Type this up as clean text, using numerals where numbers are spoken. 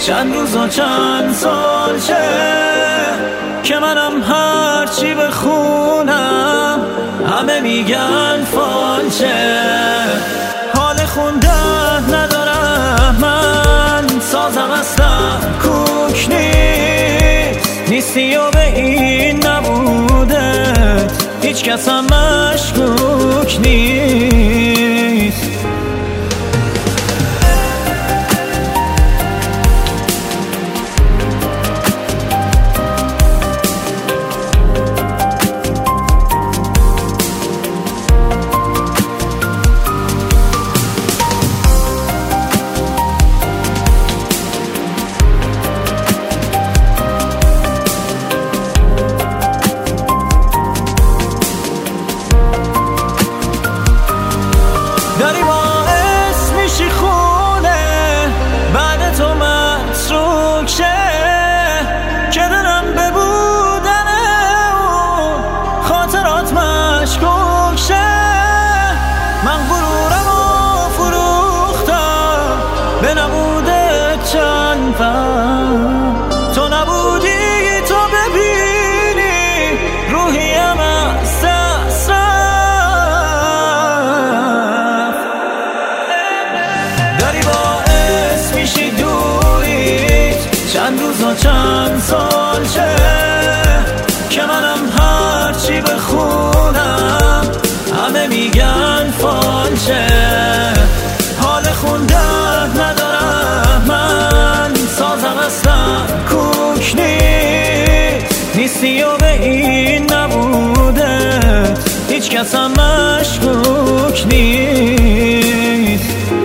چند روز و چند سال شه که منم هرچی بخونم همه میگن فالشه. حال خوندن ندارم من، سازم اصلا کوک نیستی و به این نبوده هیچ کس هم مشکوک نیست. داری باعث میشی خونه بعد تو متروک شه که دارم به بودنه و خاطرات مشکوک شه. من غرورم و فروختم به نبوده چند پم، تو نبودی تو ببینی روحیم از دست داری باعث میشی دوریت چند روز و چند سال شه که منم هرچی بخونم همه میگن فالشه. حال خوندن ندارم من، سازم اصلا کوک نیستی و به این نبوده هیچ کس هم مشکوک نیست.